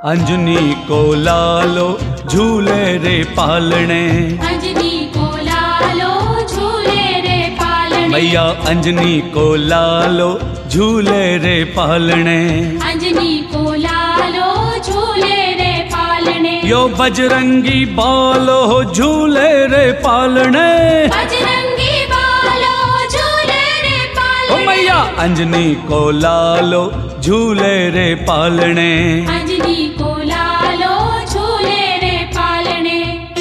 अंजनी को लालो झूले रे पालने, अंजनी को लालो झूले रे पालने, मैया अंजनी को लालो झूले रे पालने, अंजनी को लालो झूले रे पालने। यो बजरंगी बालो झूले रे पालने, बजरंगी बालो झूले रे पालने, ओ मैया अंजनी को लालो झूले रे पालने, अंजनी को लालो झूले रे पालने।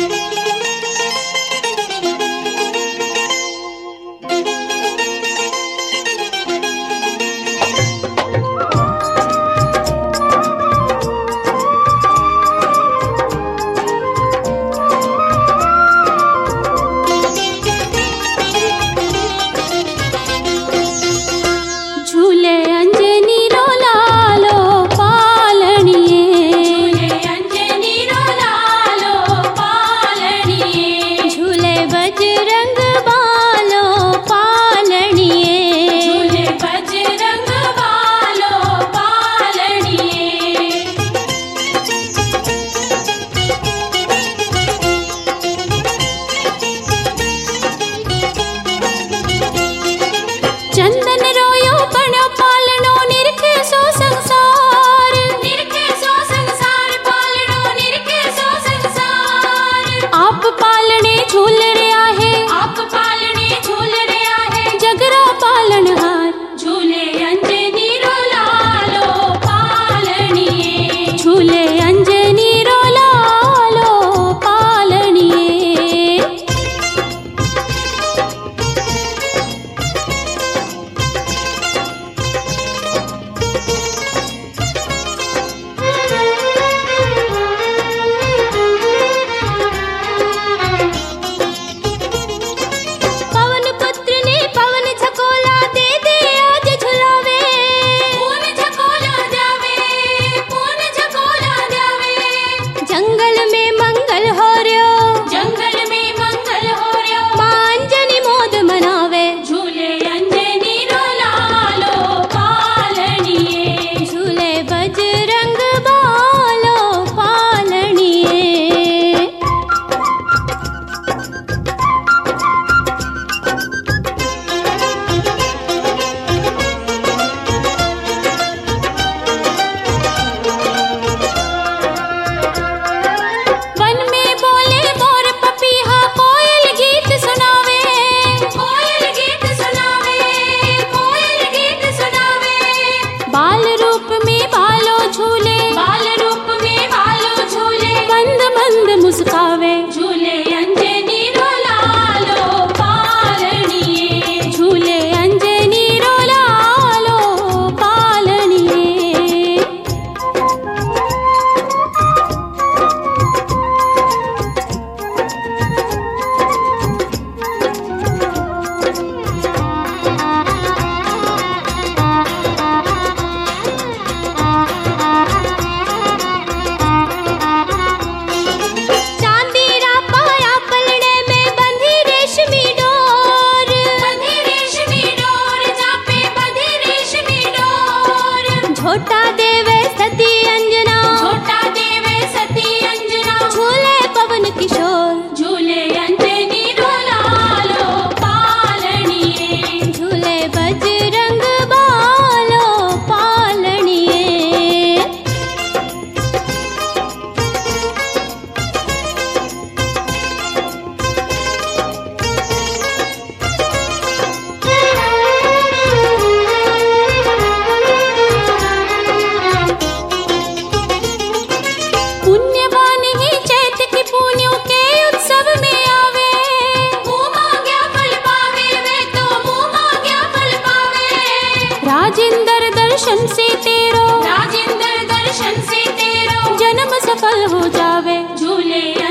झूले अंजनी रो लालो पालनिए, झूले अंजनी रो लालो पालनिए, झूले बजरंग बालो पालनिए, झूले बजरंग बालो पालनिए। चंदन रोयो बनो पालनो निरखे सो संसार, निरखे सो संसार पालनो निरखे सो संसार। आप पालने झूल रे आहे, आप पालने झूल रे आहे, जगरा पालनहार। झूले अंजनी रो लालो पालनिए, झूले अंजनी रो लालो पालनिए। पवन पुत्र ने पवन झकोला दे दे आज झुलावे, पून झकोला जावे, पून झकोला जावे। जंगल में मंगल हो रयो, जंगल में मंगल हो रयो, मां अंजनी मोद मनावे। झूले अंजनी रो लालो पालनिए, झूले बजरंग बालो पालनिए। वन में बोले मोर पपीहा, कोयल गीत सुनावे, कोयल गीत सुनावे, कोयल गीत सुनावे। बाल रूप में बालो झूले, बाल रूप में बालो झूले, मंद मंद मुस्कावे। झूले अंजनी रो लालो पालनिए, झूले अंजनी रो लालो पालनिए। चांदी रा पाया पलड़े में बंधी रेशमी डोर, बंधी रेशमी डोर, जापे बंधी रेशमी डोर। झोटा देवे सती अंजना, झोटा देवे सती अंजना, झूले पवन किशोर। झूले अंजनी रो लालो पालनिए, झूले बजरंग बालो पालनिए। पुण्यवान ही चैत की पुण्यों के उत्सव में आवे, मुँह मांग्या फल पावे, वे तो मुँह मांग्या फल पावे। राजेंद्र दर्शन से तेरो, राजेंद्र दर्शन से तेरो, जन्म सफल हो जावे। झूले